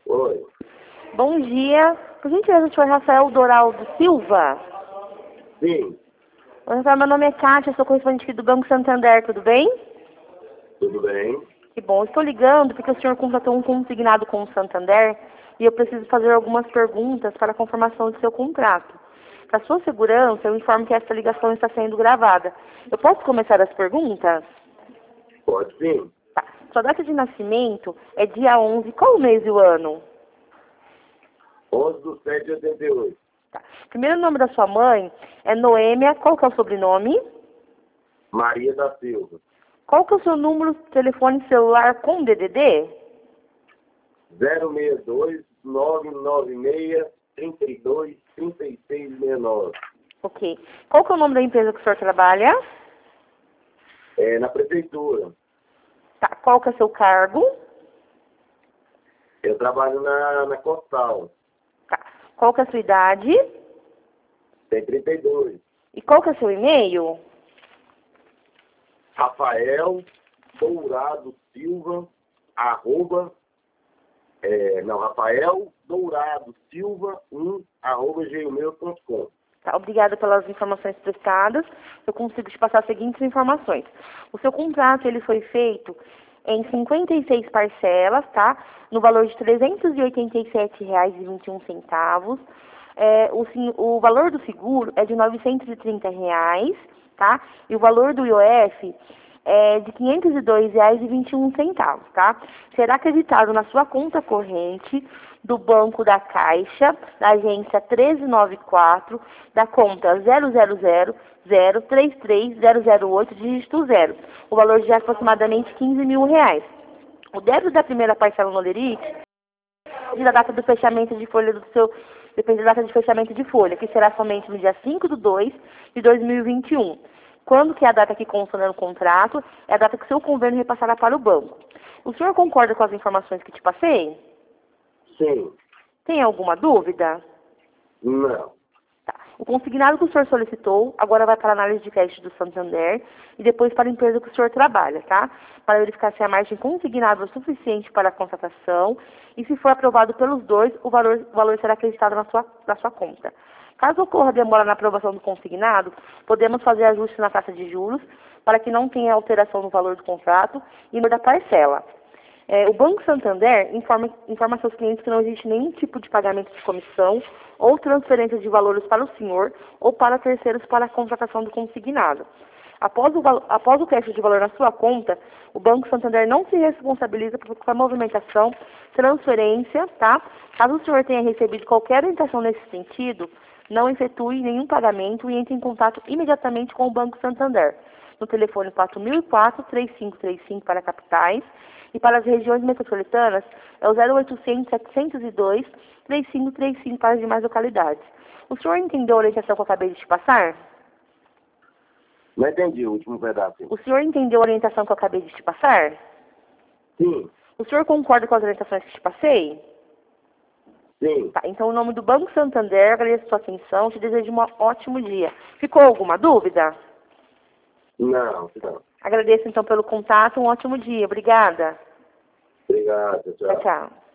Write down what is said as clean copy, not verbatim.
Oi. Bom dia. Por gentileza, o senhor Rafael Doraldo Silva? Sim, Oi, Rafael, meu nome é Kátia, sou correspondente aqui do Banco Santander, tudo bem? tudo bem? Que bom. Estou ligando porque o senhor contratou um consignado com o Santander e eu preciso fazer algumas perguntas para a confirmação do seu contrato. Para sua segurança, eu informo que essa ligação está sendo gravada. Eu posso começar as perguntas? Pode sim. Tá. Sua data de nascimento é dia 11. Qual o mês e o ano? 11/7/88. Tá. Primeiro nome da sua mãe é Noêmia. Qual que é o sobrenome? Maria da Silva. Qual que é o seu número de telefone celular com DDD? 062 996 32 36 69. Ok. Qual que é o nome da empresa que o senhor trabalha? É na prefeitura. Tá. Qual que é o seu cargo? Eu trabalho na Costal. Tá. Qual que é a sua idade? Tem 32. E qual que é o seu e-mail? Rafael Dourado Silva, Rafael Dourado Silva, @gmail.com. Tá. Obrigada pelas informações prestadas. Eu consigo te passar as seguintes informações. O seu contrato ele foi feito em 56 parcelas, tá? No valor de R$ 387,21. O valor do seguro é de R$ 930, tá? E o valor do IOF é de R$ 502,21, tá? Será acreditado na sua conta corrente do Banco da Caixa, da agência 1394, da conta 000033008, dígito 0. O valor de aproximadamente R$ 15 mil. O débito da primeira parcela no Lerite da data do fechamento de folha depende da data de fechamento de folha, que será somente no dia 5/2/2021. Quando que é a data que consta no contrato, é a data que o seu convênio repassará para o banco. O senhor concorda com as informações que te passei? Sim. Tem alguma dúvida? Não. Tá. O consignado que o senhor solicitou agora vai para a análise de crédito do Santander e depois para a empresa que o senhor trabalha, tá? Para verificar se a margem consignada é suficiente para a contratação e se for aprovado pelos dois, o valor será acreditado na sua conta. Caso ocorra demora na aprovação do consignado, podemos fazer ajuste na taxa de juros para que não tenha alteração no valor do contrato e no da parcela. O Banco Santander informa seus clientes que não existe nenhum tipo de pagamento de comissão ou transferência de valores para o senhor ou para terceiros para a contratação do consignado. Após o teste de valor na sua conta, o Banco Santander não se responsabiliza por a movimentação, transferência, tá? Caso o senhor tenha recebido qualquer orientação nesse sentido, não efetue nenhum pagamento e entre em contato imediatamente com o Banco Santander, no telefone 4004-3535 para capitais, e para as regiões metropolitanas é o 0800-702-3535 para as demais localidades. O senhor entendeu a orientação que eu acabei de te passar? Não entendi o último pedaço. O senhor entendeu a orientação que eu acabei de te passar? Sim. O senhor concorda com as orientações que te passei? Sim. Tá, então, em nome do Banco Santander, agradeço a sua atenção, te desejo um ótimo dia. Ficou alguma dúvida? Não. Agradeço, então, pelo contato, um ótimo dia. Obrigada. Obrigado, tchau. Tchau, tchau.